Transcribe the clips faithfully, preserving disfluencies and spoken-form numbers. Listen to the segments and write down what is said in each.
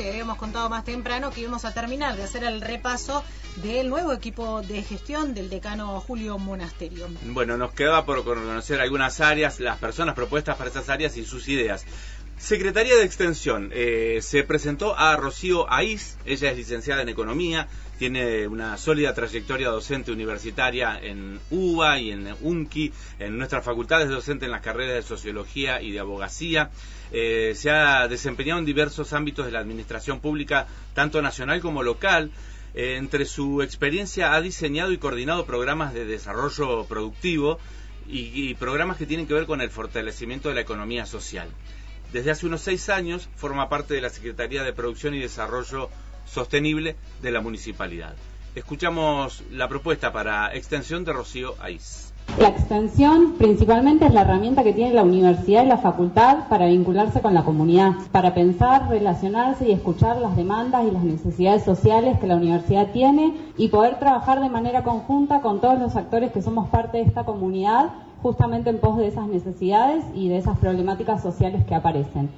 y habíamos contado más temprano que íbamos a terminar de hacer el repaso del nuevo equipo de gestión del decano Julio Monasterio. Bueno, nos quedaba por conocer algunas áreas, las personas propuestas para esas áreas y sus ideas. Secretaría de Extensión, eh, se presentó a Rocío Aiz, ella es licenciada en Economía, tiene una sólida trayectoria docente universitaria en U B A y en U N C I, en nuestras facultades docente en las carreras de Sociología y de Abogacía. Eh, se ha desempeñado en diversos ámbitos de la administración pública, tanto nacional como local. Eh, entre su experiencia ha diseñado y coordinado programas de desarrollo productivo y, y programas que tienen que ver con el fortalecimiento de la economía social. Desde hace unos seis años forma parte de la Secretaría de Producción y Desarrollo Sostenible de la Municipalidad. Escuchamos la propuesta para extensión de Rocío Aiz. La extensión principalmente es la herramienta que tiene la universidad y la facultad para vincularse con la comunidad, para pensar, relacionarse y escuchar las demandas y las necesidades sociales que la universidad tiene y poder trabajar de manera conjunta con todos los actores que somos parte de esta comunidad, justamente en pos de esas necesidades y de esas problemáticas sociales que aparecen.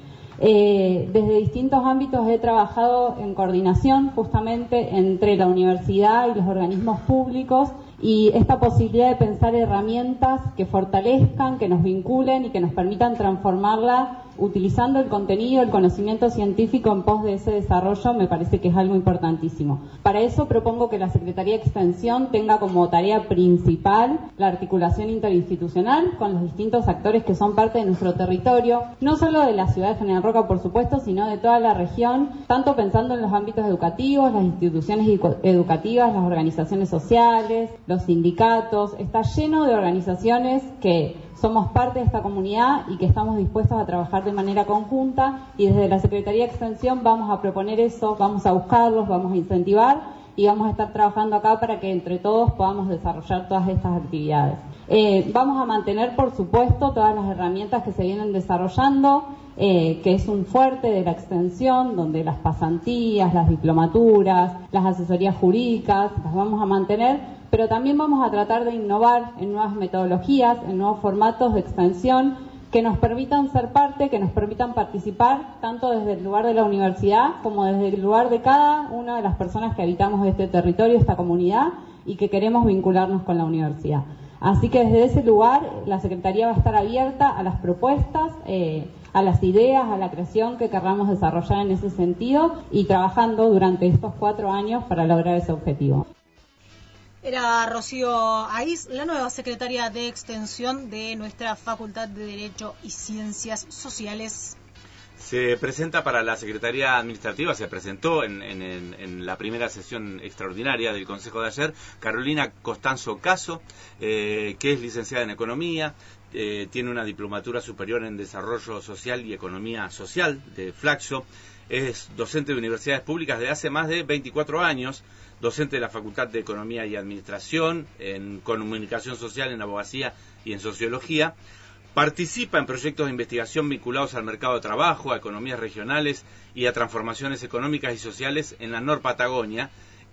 Eh, desde distintos ámbitos he trabajado en coordinación justamente entre la universidad y los organismos públicos y esta posibilidad de pensar herramientas que fortalezcan, que nos vinculen y que nos permitan transformarla utilizando el contenido, el conocimiento científico en pos de ese desarrollo me parece que es algo importantísimo. Para eso propongo que la Secretaría de Extensión tenga como tarea principal la articulación interinstitucional con los distintos actores que son parte de nuestro territorio, no solo de la ciudad de General Roca, por supuesto, sino de toda la región, tanto pensando en los ámbitos educativos, las instituciones educativas, las organizaciones sociales, los sindicatos. Está lleno de organizaciones que somos parte de esta comunidad y que estamos dispuestos a trabajar de manera conjunta y desde la Secretaría de Extensión vamos a proponer eso, vamos a buscarlos, vamos a incentivar y vamos a estar trabajando acá para que entre todos podamos desarrollar todas estas actividades. Eh, vamos a mantener, por supuesto, todas las herramientas que se vienen desarrollando, eh, que es un fuerte de la extensión, donde las pasantías, las diplomaturas, las asesorías jurídicas, las vamos a mantener, pero también vamos a tratar de innovar en nuevas metodologías, en nuevos formatos de extensión que nos permitan ser parte, que nos permitan participar, tanto desde el lugar de la universidad como desde el lugar de cada una de las personas que habitamos este territorio, esta comunidad, y que queremos vincularnos con la universidad. Así que desde ese lugar la Secretaría va a estar abierta a las propuestas, eh, a las ideas, a la creación que querramos desarrollar en ese sentido y trabajando durante estos cuatro años para lograr ese objetivo. Era Rocío Aiz, la nueva secretaria de Extensión de nuestra Facultad de Derecho y Ciencias Sociales. Se presenta para la Secretaría Administrativa, se presentó en, en, en la primera sesión extraordinaria del Consejo de ayer, Carolina Costanzo Caso, eh, que es licenciada en Economía, eh, tiene una diplomatura superior en Desarrollo Social y Economía Social de Flaxo, es docente de universidades públicas de hace más de veinticuatro años, docente de la Facultad de Economía y Administración, en Comunicación Social, en Abogacía y en Sociología. Participa en proyectos de investigación vinculados al mercado de trabajo, a economías regionales y a transformaciones económicas y sociales en la Nor Patagonia.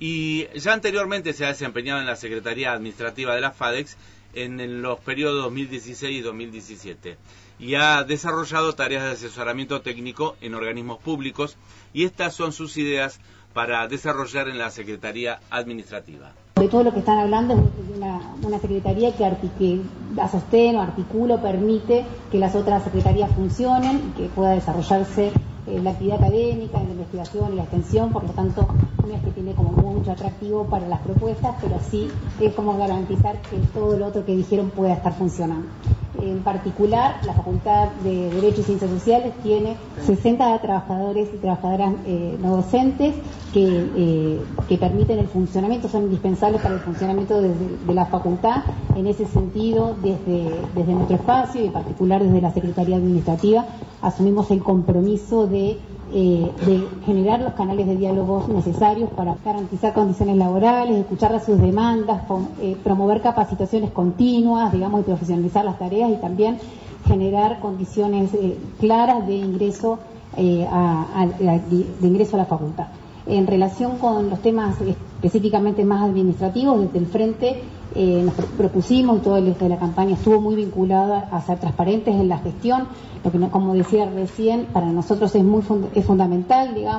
Y ya anteriormente se ha desempeñado en la Secretaría Administrativa de la FADEX en, en los periodos dos mil dieciséis y dos mil diecisiete. Y ha desarrollado tareas de asesoramiento técnico en organismos públicos. Y estas son sus ideas para desarrollar en la Secretaría Administrativa. De todo lo que están hablando es de una, una secretaría que, que la sostiene o articula o permite que las otras secretarías funcionen y que pueda desarrollarse eh, la actividad académica, la investigación y la extensión. Por lo tanto, no es que tiene como mucho atractivo para las propuestas, pero sí es como garantizar que todo lo otro que dijeron pueda estar funcionando. En particular, la Facultad de Derecho y Ciencias Sociales tiene sesenta trabajadores y trabajadoras eh, no docentes que, eh, que permiten el funcionamiento, son indispensables para el funcionamiento de, de la facultad. En ese sentido, desde, desde nuestro espacio y en particular desde la Secretaría Administrativa, asumimos el compromiso de Eh, de generar los canales de diálogos necesarios para garantizar condiciones laborales, escuchar sus demandas, con, eh, promover capacitaciones continuas, digamos, y profesionalizar las tareas y también generar condiciones eh, claras de ingreso eh, a, a, de ingreso a la facultad. En relación con los temas específicamente más administrativos, desde el frente eh, nos propusimos, y todo el eje de la campaña estuvo muy vinculado a ser transparentes en la gestión, lo que, como decía recién, para nosotros es muy fund es fundamental, digamos,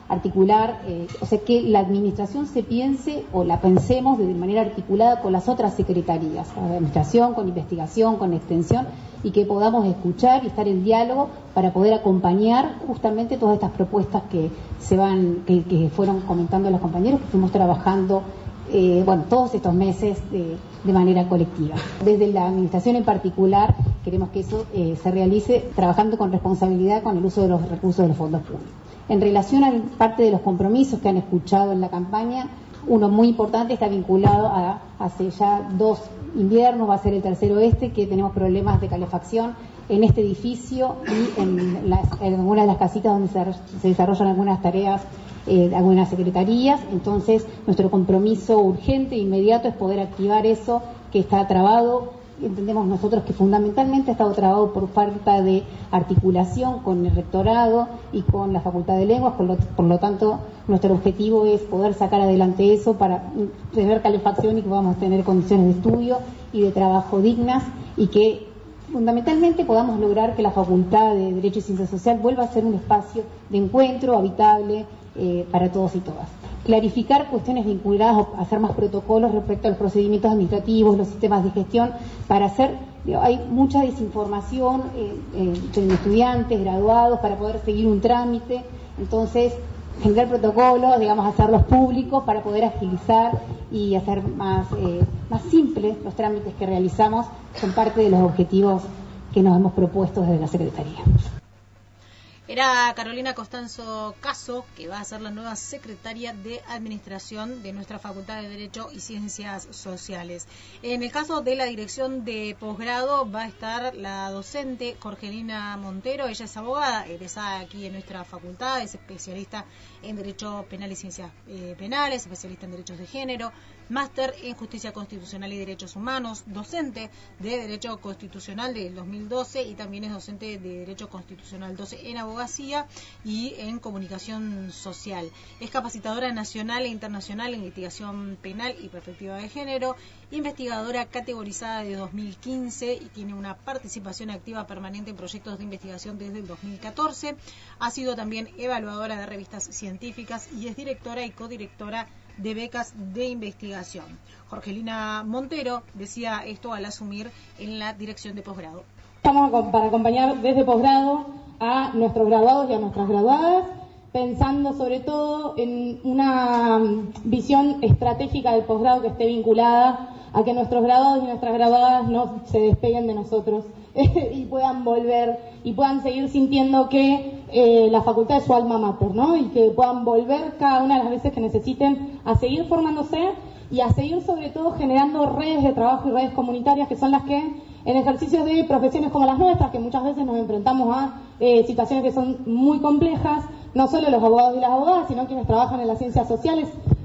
articular, eh, o sea, que la administración se piense o la pensemos de manera articulada con las otras secretarías, con administración, con investigación, con extensión, y que podamos escuchar y estar en diálogo para poder acompañar justamente todas estas propuestas que se van, que, que fueron comentando los compañeros, que fuimos trabajando eh, bueno, todos estos meses de, de manera colectiva. Desde la administración en particular queremos que eso eh, se realice trabajando con responsabilidad con el uso de los recursos de los fondos públicos. En relación a parte de los compromisos que han escuchado en la campaña, uno muy importante está vinculado a hace ya dos inviernos, va a ser el tercero este, que tenemos problemas de calefacción en este edificio y en, las, en algunas de las casitas donde se, se desarrollan algunas tareas eh, de algunas secretarías. Entonces, nuestro compromiso urgente e inmediato es poder activar eso que está trabado. Entendemos nosotros que fundamentalmente ha estado trabado por falta de articulación con el rectorado y con la Facultad de Lenguas, por lo, por lo tanto nuestro objetivo es poder sacar adelante eso para tener calefacción y que podamos tener condiciones de estudio y de trabajo dignas, y que fundamentalmente podamos lograr que la Facultad de Derecho y Ciencia Social vuelva a ser un espacio de encuentro habitable eh, para todos y todas. Clarificar cuestiones vinculadas a hacer más protocolos respecto a los procedimientos administrativos, los sistemas de gestión, para hacer, hay mucha desinformación eh, eh, en estudiantes, graduados, para poder seguir un trámite. Entonces, generar protocolos, digamos, hacerlos públicos para poder agilizar y hacer más, eh, más simples los trámites que realizamos, son parte de los objetivos que nos hemos propuesto desde la Secretaría. Era Carolina Costanzo Caso, que va a ser la nueva secretaria de Administración de nuestra Facultad de Derecho y Ciencias Sociales. En el caso de la dirección de posgrado va a estar la docente Jorgelina Montero. Ella es abogada, egresada aquí en nuestra facultad, es especialista en Derecho Penal y Ciencias eh, Penales, especialista en Derechos de Género, máster en Justicia Constitucional y Derechos Humanos, docente de Derecho Constitucional del dos mil doce y también es docente de Derecho Constitucional doce en abogacía y en comunicación social. Es capacitadora nacional e internacional en investigación penal y perspectiva de género, investigadora categorizada de dos mil quince y tiene una participación activa permanente en proyectos de investigación desde el dos mil catorce. Ha sido también evaluadora de revistas científicas y es directora y codirectora de becas de investigación. Jorgelina Montero decía esto al asumir en la dirección de posgrado. Estamos para acompañar desde posgrado a nuestros graduados y a nuestras graduadas, pensando sobre todo en una visión estratégica del posgrado que esté vinculada a que nuestros graduados y nuestras graduadas no se despeguen de nosotros y puedan volver y puedan seguir sintiendo que eh, la facultad es su alma mater, ¿no? Y que puedan volver cada una de las veces que necesiten a seguir formándose y a seguir sobre todo generando redes de trabajo y redes comunitarias, que son las que en ejercicios de profesiones como las nuestras, que muchas veces nos enfrentamos a eh, situaciones que son muy complejas, no solo los abogados y las abogadas, sino quienes trabajan en las ciencias sociales,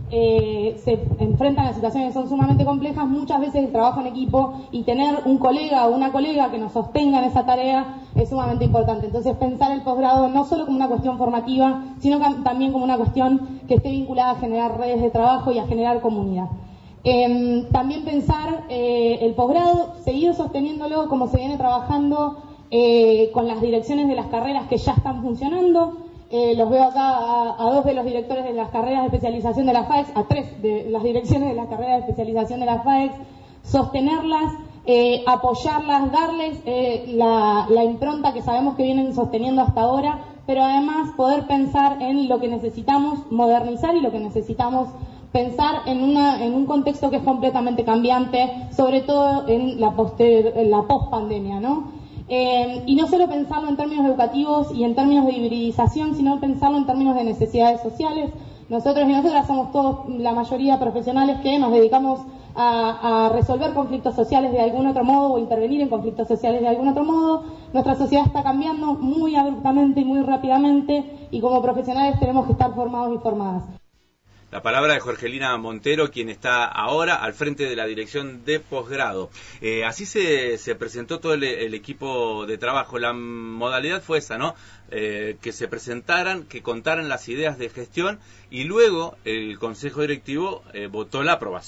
eh, se enfrentan a situaciones que son sumamente complejas. Muchas veces el trabajo en equipo y tener un colega o una colega que nos sostenga en esa tarea es sumamente importante. Entonces, pensar el posgrado no solo como una cuestión formativa, sino también como una cuestión que esté vinculada a generar redes de trabajo y a generar comunidad. Eh, también pensar eh, el posgrado, seguir sosteniéndolo como se viene trabajando eh, con las direcciones de las carreras que ya están funcionando. Eh, los veo acá a, a dos de los directores de las carreras de especialización de la FAEX, a tres de las direcciones de las carreras de especialización de la FAEX, sostenerlas, eh, apoyarlas, darles eh, la, la impronta que sabemos que vienen sosteniendo hasta ahora, pero además poder pensar en lo que necesitamos modernizar y lo que necesitamos pensar en, una, en un contexto que es completamente cambiante, sobre todo en la, poster, en la post-pandemia, ¿no? Eh, y no solo pensarlo en términos educativos y en términos de hibridización, sino pensarlo en términos de necesidades sociales. Nosotros y nosotras somos todos, la mayoría, profesionales que nos dedicamos a, a resolver conflictos sociales de algún otro modo o intervenir en conflictos sociales de algún otro modo. Nuestra sociedad está cambiando muy abruptamente y muy rápidamente y como profesionales tenemos que estar formados y formadas. La palabra de Jorgelina Montero, quien está ahora al frente de la dirección de posgrado. Eh, así se, se presentó todo el, el equipo de trabajo. La modalidad fue esa, ¿no? Eh, que se presentaran, que contaran las ideas de gestión y luego el Consejo Directivo eh, votó la aprobación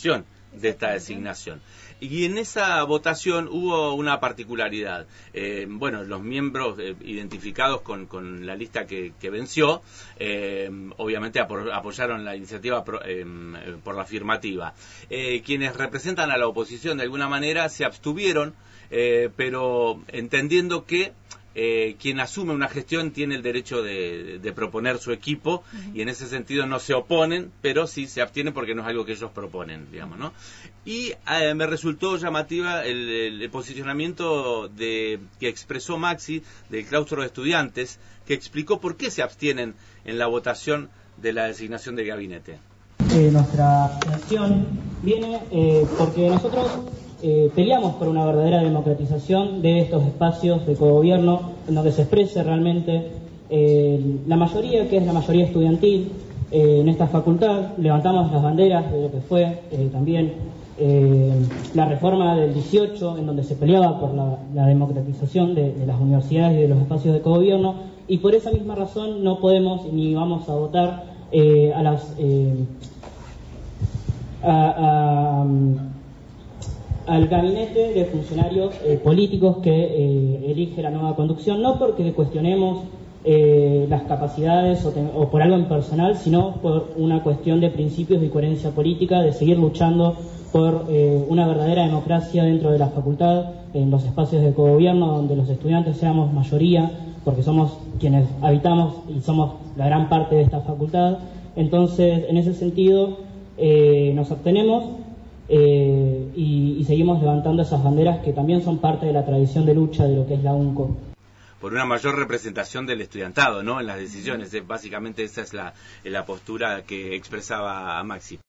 de esta designación. Y en esa votación hubo una particularidad. Eh, bueno, los miembros eh, identificados con, con la lista que, que venció, eh, obviamente apo apoyaron la iniciativa pro, eh, por la afirmativa. Eh, quienes representan a la oposición de alguna manera se abstuvieron, eh, pero entendiendo que Eh, quien asume una gestión tiene el derecho de, de proponer su equipo, uh-huh. y en ese sentido no se oponen, pero sí se abstienen porque no es algo que ellos proponen, digamos, ¿no? Y eh, me resultó llamativa el, el, el posicionamiento de que expresó Maxi del claustro de estudiantes, que explicó por qué se abstienen en la votación de la designación del gabinete. Eh, nuestra abstención viene eh, porque nosotros Eh, peleamos por una verdadera democratización de estos espacios de cogobierno en donde se exprese realmente eh, la mayoría, que es la mayoría estudiantil, eh, en esta facultad. Levantamos las banderas de lo que fue eh, también eh, la reforma del dieciocho, en donde se peleaba por la, la democratización de, de las universidades y de los espacios de cogobierno, y por esa misma razón no podemos ni vamos a votar eh, a las eh, a, a, al gabinete de funcionarios eh, políticos que eh, elige la nueva conducción, no porque cuestionemos eh, las capacidades o, te, o por algo en personal, sino por una cuestión de principios y coherencia política, de seguir luchando por eh, una verdadera democracia dentro de la facultad, en los espacios de cogobierno, donde los estudiantes seamos mayoría, porque somos quienes habitamos y somos la gran parte de esta facultad. Entonces, en ese sentido, eh, nos abstenemos. Eh, y, y seguimos levantando esas banderas que también son parte de la tradición de lucha de lo que es la UNCO. Por una mayor representación del estudiantado, ¿no?, en las decisiones. Básicamente esa es la, la postura que expresaba Maxi.